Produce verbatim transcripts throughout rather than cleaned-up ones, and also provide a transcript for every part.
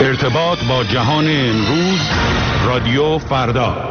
ارتباط با جهان امروز، رادیو فردا.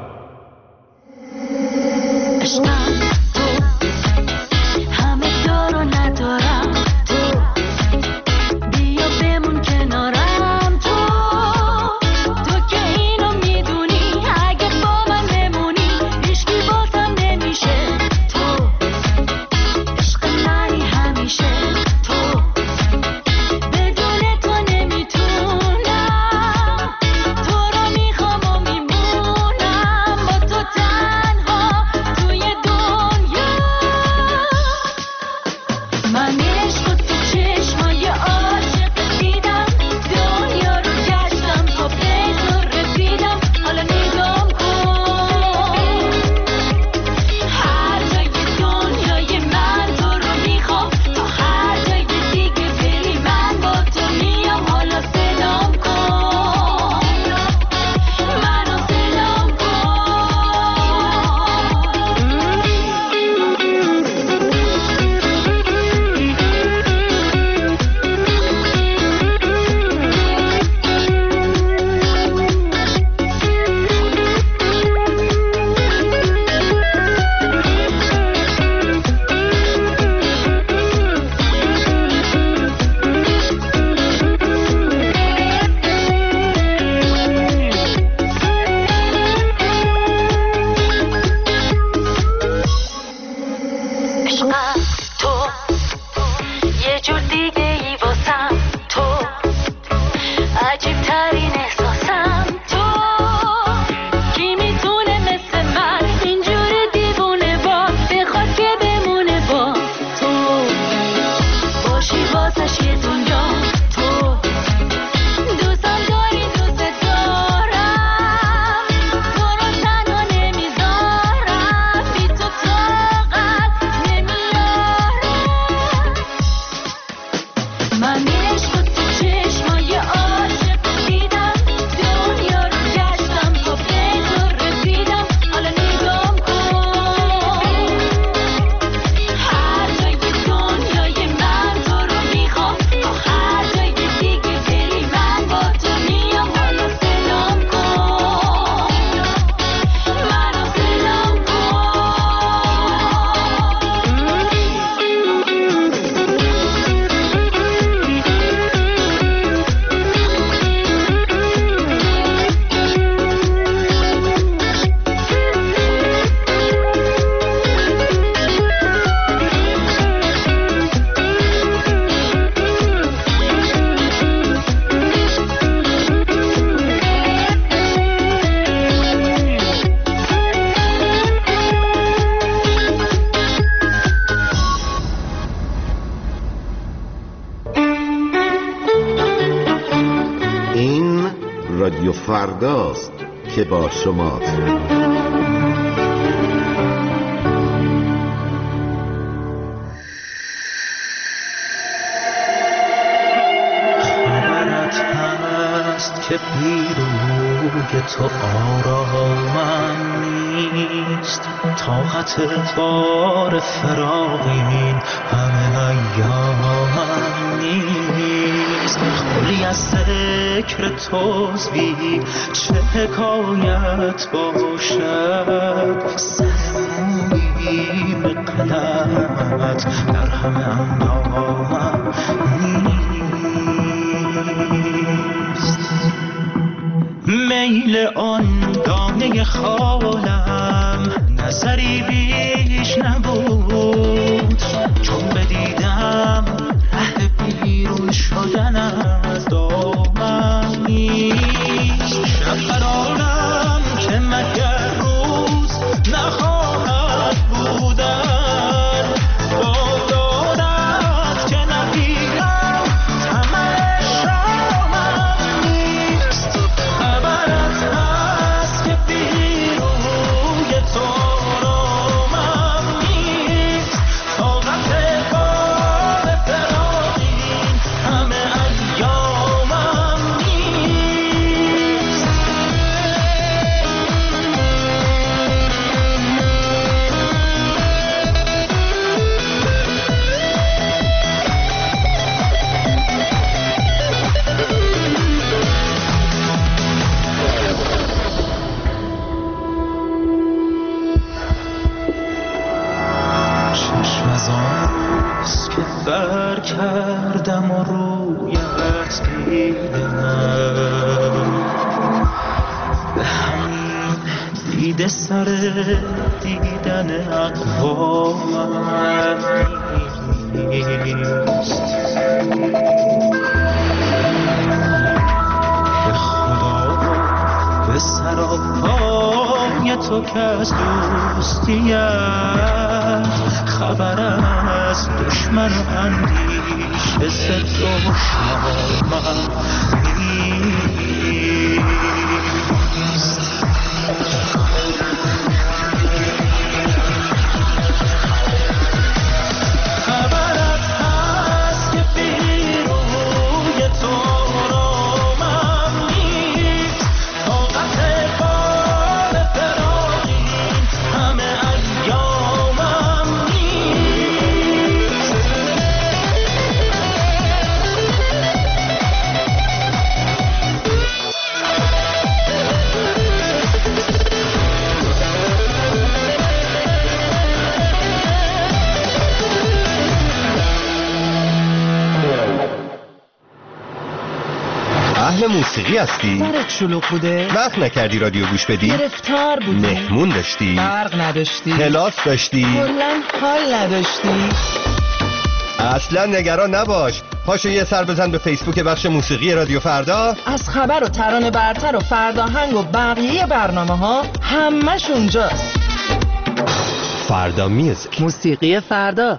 رادیو فرداست که با شماست. خبرت هست که پیروی تو آرامم نیست، طاقت بار فراقین همه ایامم نیست. خالی از ذکر توزی چه حکایت باشد، سرمویی به قلمت در همه اندامم نیست. میل آن دانه خالم نظری بیش نبود، چون بدیدم ره بیرون شدن از دامم نیست. شب قرارم که مگر روز نخواهد بودن، بادارت که نبیرم طمع شامم نیست. خبرت هست که بیروی تو آرامم نیست، طاقت بار فراقین همه ایام به همین دیده سر دیدن اقوام نیست. به خدا به سراپای تو که از دوستیت خبر از دشمن و اندیشه ز دشمن نیست. خبرت هست که بیروی تو رامم نیست. طاقت بال فراقین همه ایامم نیست. اهل موسیقی هستی؟ برات شلوغ بوده؟ وقت نکردی رادیو گوش بدی؟ گرفتار بودی؟ مهمون داشتی؟ برق نداشتی؟ کلاس داشتی؟ کلن حال نداشتی؟ اصلا نگران نباش. پاشو یه سر بزن به فیسبوک بخش موسیقی رادیو فردا. از خبر و ترانه برتر و فرداهنگ و بقیه برنامه ها همش اونجاست. فردا میوزیک. موسیقی فردا.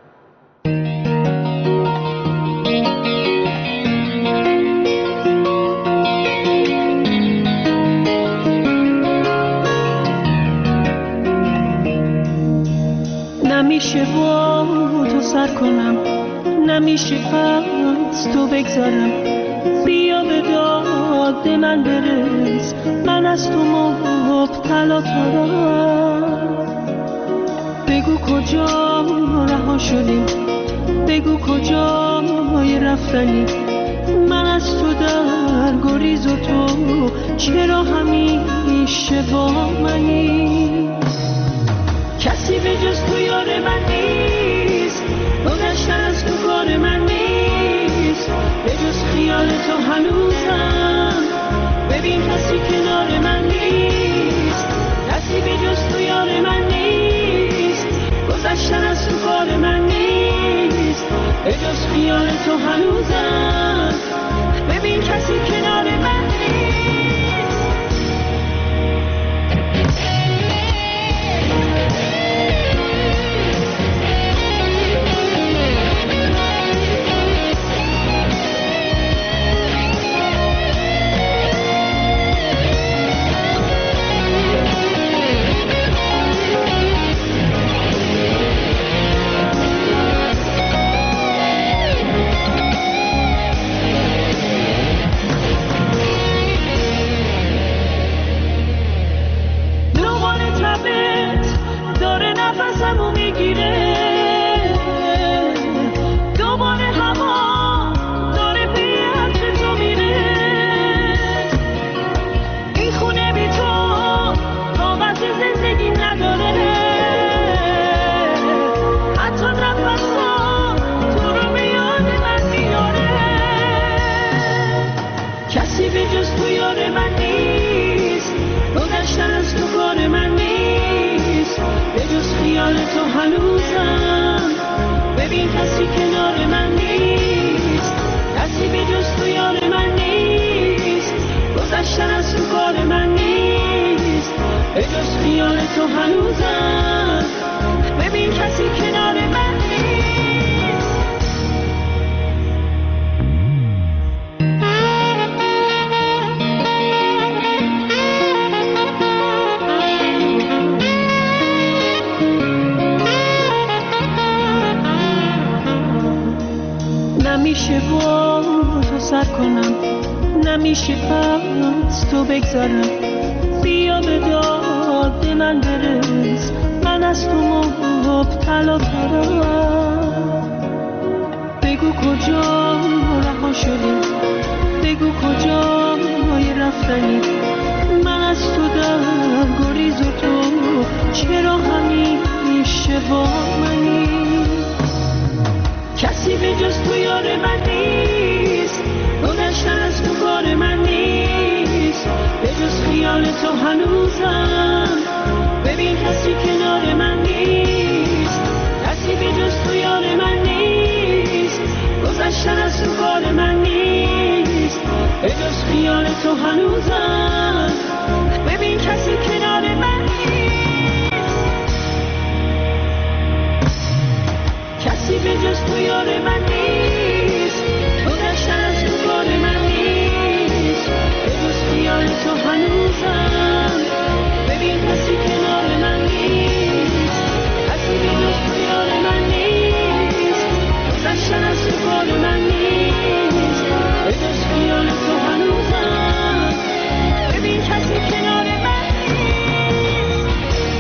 نمیشه با تو سر کنم، نمیشه از تو بگذارم. بیا به داد من برس، من از تو مبتلا ترم. بگو کجا رها شدیم، بگو کجای رفتنی. من از تو در گریز و تو چرا همیشه با منی؟ کسی به جز تو یار من نیست، گذشتن از تو کار من نیست. به جز خیال تو هنوزم، ببین کسی کنار من نیست. کسی به جز تو یار من نیست، گذشتن از تو کار من نیست. به جز خیال تو هنوزم، ببین کسی کنار من نیست. نمیشه با تو سر کنم، نمیشه از تو بگذارم. بیا به داد من برس، من از تو مبتلا ترم. بگو کجا رها شدیم، بگو کجای رفتنی. من از تو در گریز و تو چرا همیشه با منی؟ کسی به جز تو یار من نیست، گذشتن هنوزم. ببین کسی کنار من نیست، کسی به جز تو یار من نیست. تو داشتن از تو کار من نیست، به جز خیال تو هنوزم. ببین کسی کنار من نیست، کسی به جز تو یار من نیست. تو داشتن از تو کار من نیست، به جز خیال تو هنوزم. ببین کسی کنار من نیست.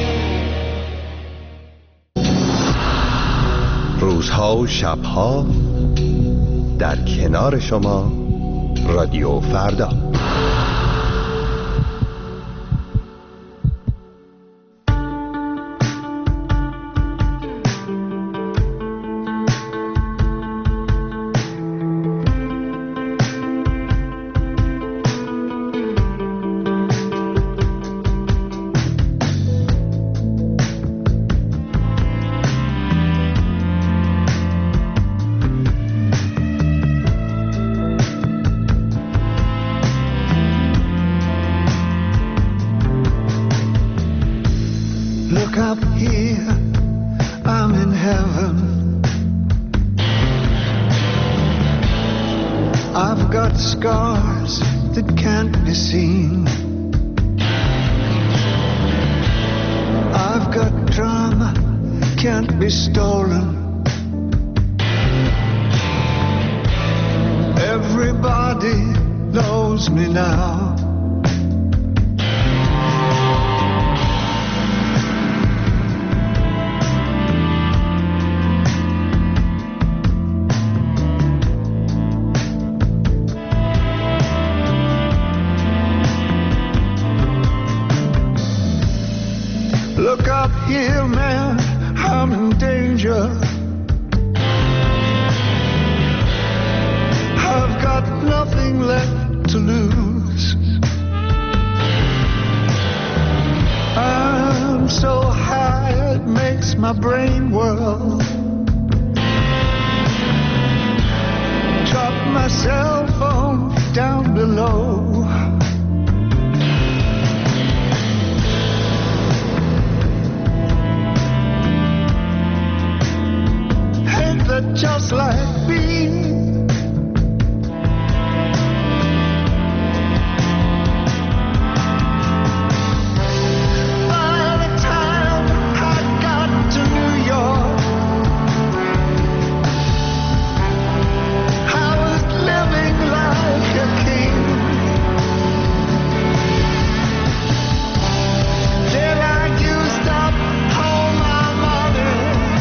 روزها و شبها در کنار شما رادیو فردا. Up here, I'm in heaven. I've got scars that can't be seen. I've got drama, can't be stolen. Everybody knows me now. Look up here, man, I'm in danger. I've got nothing left to lose. I'm so high it makes my brain whirl. Drop my cell phone down below. Just like me, by the time I got to New York, I was living like a king. Then I used up all my money.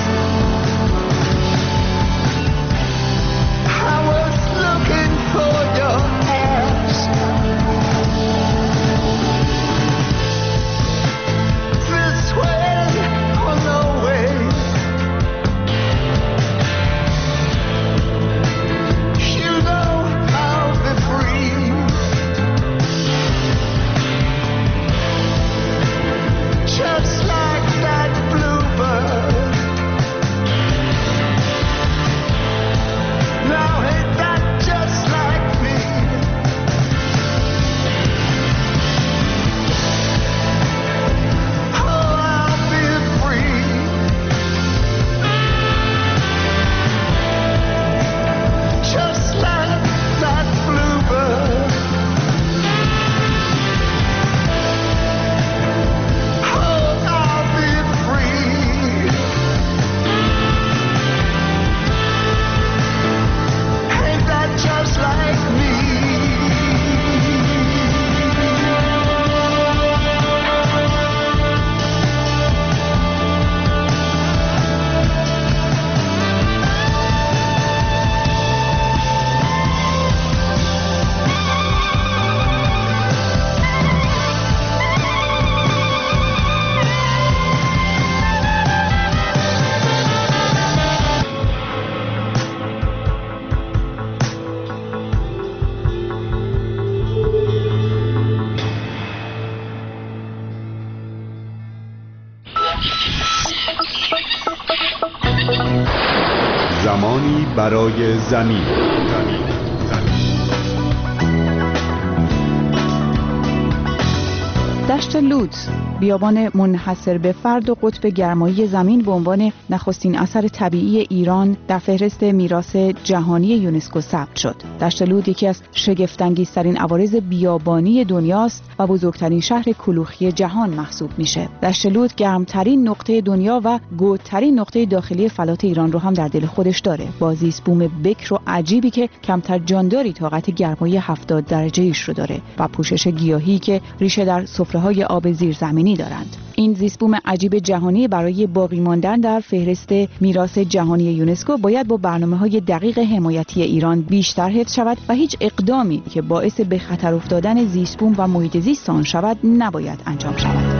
I was looking for your ass. This way or no way. You know I'll be free. Just like that bluebird. Now ain't that just like me? Oh, I'll be free. Just like that bluebird. Oh, I'll be free. Ain't that just like me? زمانی برای زمین. دشت لوت، بیابان منحصر به فرد و قطب گرمایی زمین به عنوان نخستین اثر طبیعی ایران در فهرست میراث جهانی یونسکو ثبت شد. دشت لوت یکی از شگفت‌انگیزترین عوارض بیابانی دنیاست و بزرگترین شهر کلوخی جهان محسوب میشه. دشت لوت گرمترین نقطه دنیا و گودترین نقطه داخلی فلات ایران رو هم در دل خودش داره، با زیست بوم بکر و عجیبی که کمتر جانداری طاقت گرمایی هفتاد درجه ایش رو داره و پوشش گیاهی که ریشه در سفره‌های آب زیرزمینی دارند. این زیست بوم عجیب جهانی برای باقی ماندن در فهرست میراث جهانی یونسکو باید با برنامه‌های دقیق حمایتی ایران بیشتر حفظ شود و هیچ اقدامی که باعث به خطر افتادن زیست بوم و محیط زیست آن شود نباید انجام شود.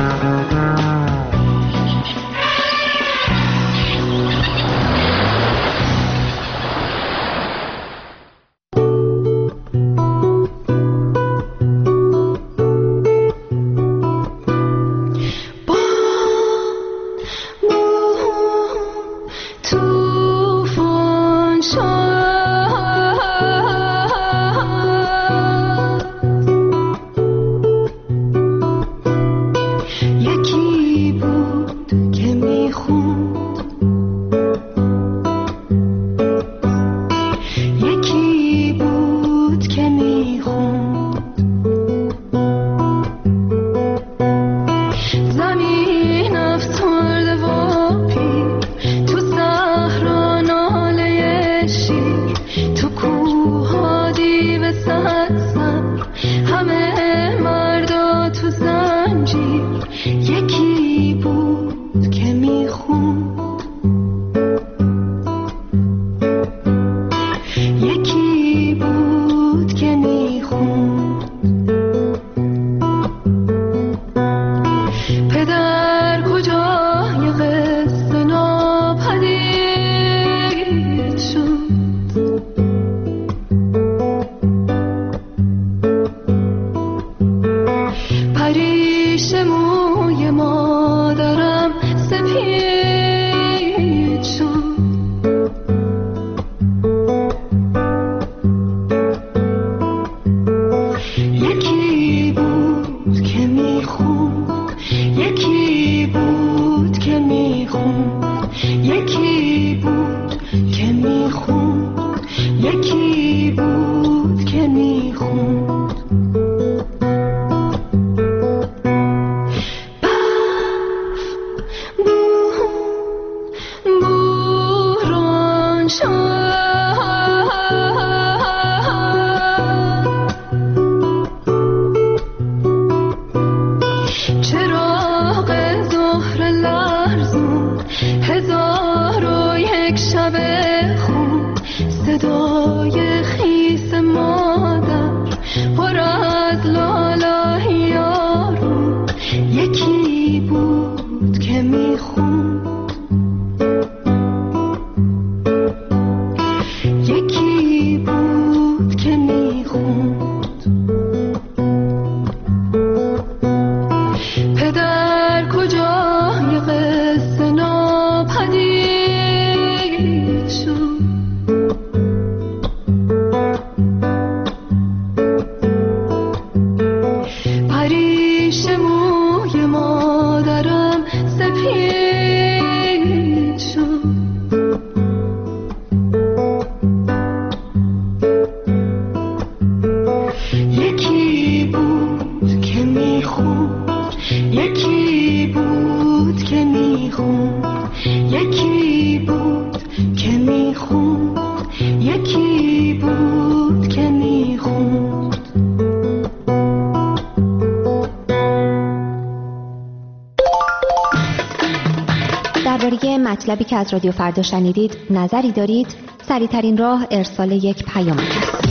مطلبی که از رادیو فردا شنیدید نظری دارید؟ سریع‌ترین راه ارسال یک پیامک است.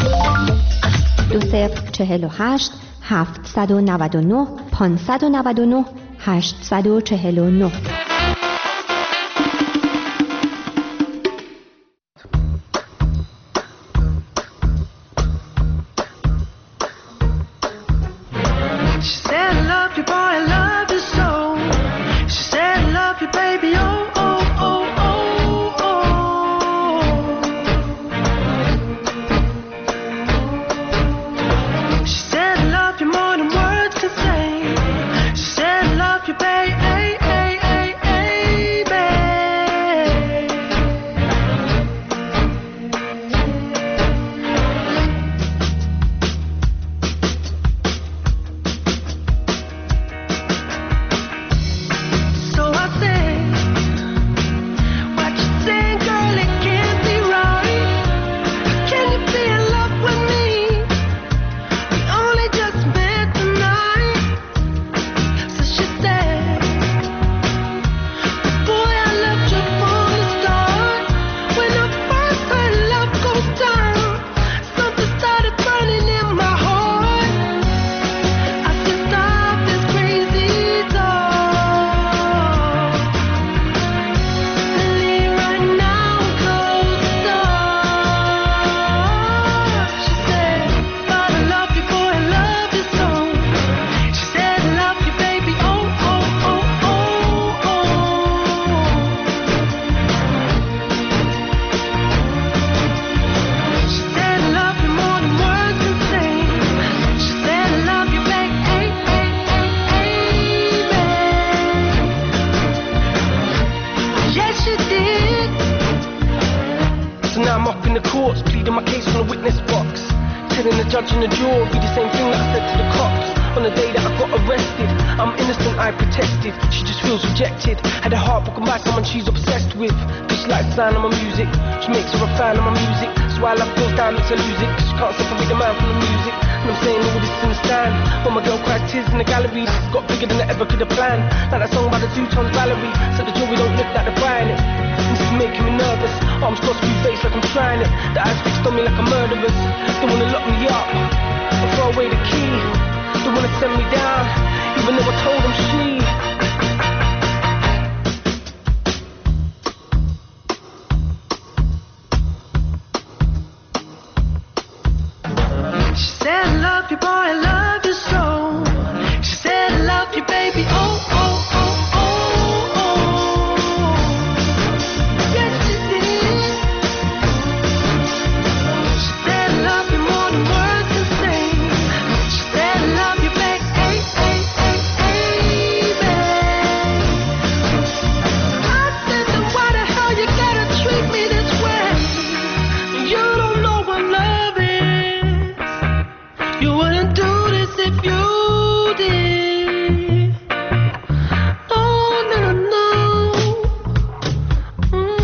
دو صفر چهل و هشت هفتصد و نود و نه پانصد و نود و نه هشتصد و چهل و نه. Say Telling the judge and the jury the same thing that I said to the cops on the day that I got arrested. I'm innocent, I protested. She just feels rejected. Had her heart broken by someone she's obsessed with. Cause she likes the sound of my music. She makes her a fan of my music. That's why love goes down, makes her lose it. Cause she can't separate the man from the music. And I'm saying all this in the stand. When my girl cried tears in the gallery, it's got bigger than I ever could have planned. Like that song by the two-tone Valerie. So the jury don't look like they're buying it. This is making me nervous. Arms crossed, blue face like I'm trying it. The eyes fixed on me like a murderer's. They wanna lock me up and throw away the key. They wanna send me down, even though I told them she. She said I love you, boy, I love you so. She said I love you, baby, oh, oh, oh, oh, oh. Yes, she did. She said I love you more than words can say. She said I love you, baby, hey, hey, hey, hey, babe. I said, then why the hell you gotta treat me this way? You don't know what love is. You wouldn't do this if you did. Oh, no, no, no. Mm.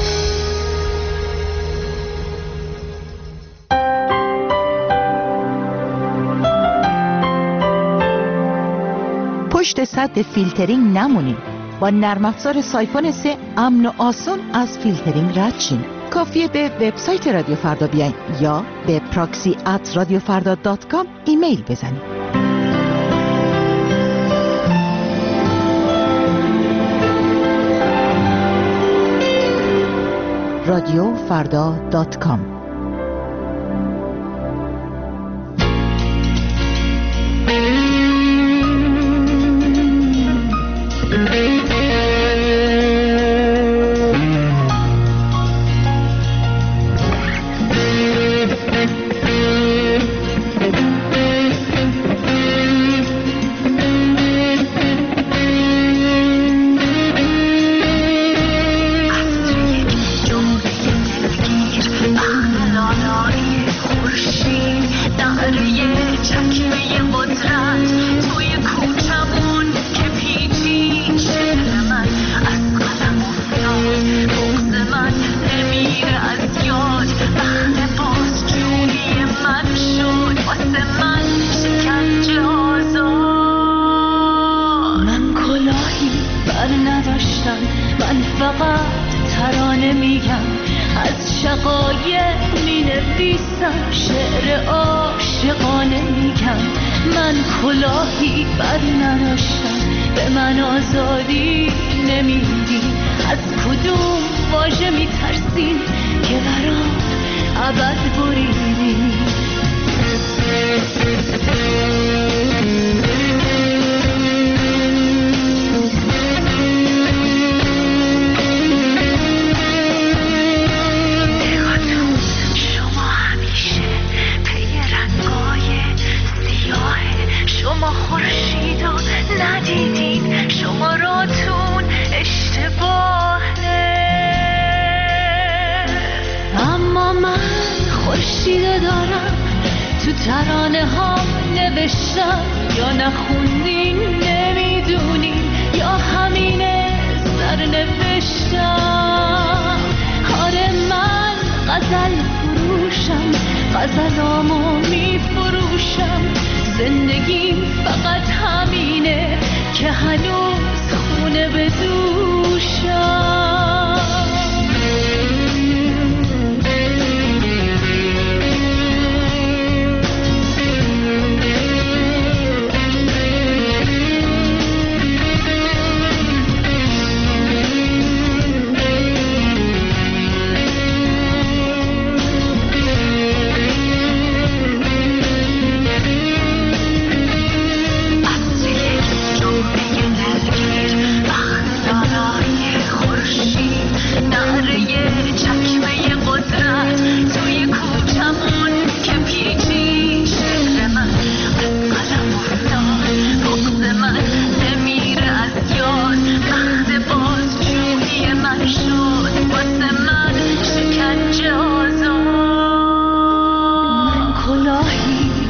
پشت سد فیلترینگ نمونید. با نرم افزار سایفون سه امن و آسون از فیلترینگ رد شین. کافیه به وبسایت رادیو فردا بیاین یا به پراکسی ات رادیو فردا دات کام ایمیل بزنید. رادیو فردا دات کام.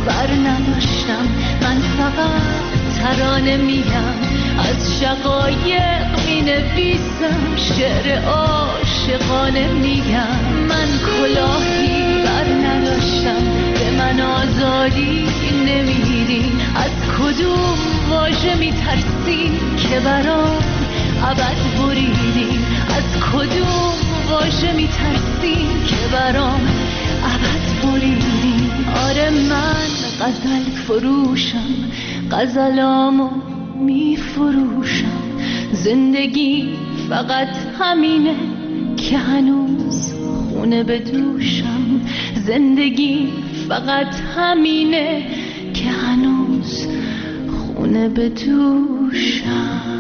بر نداشتم. من فقط ترانه میگم، از شقایق می نویسم، شعر عاشقانه میگم. من کلاهی بر نداشتم، به من آزادی نمیدی. از کدوم واژه میترسی که برام ابد بریدی؟ از کدوم واژه میترسی که برام ابد بریدی؟ آره من غزل فروشم، غزلامو میفروشم. زندگی فقط همینه که هنوز خونه به دوشم. زندگی فقط همینه که هنوز خونه به دوشم.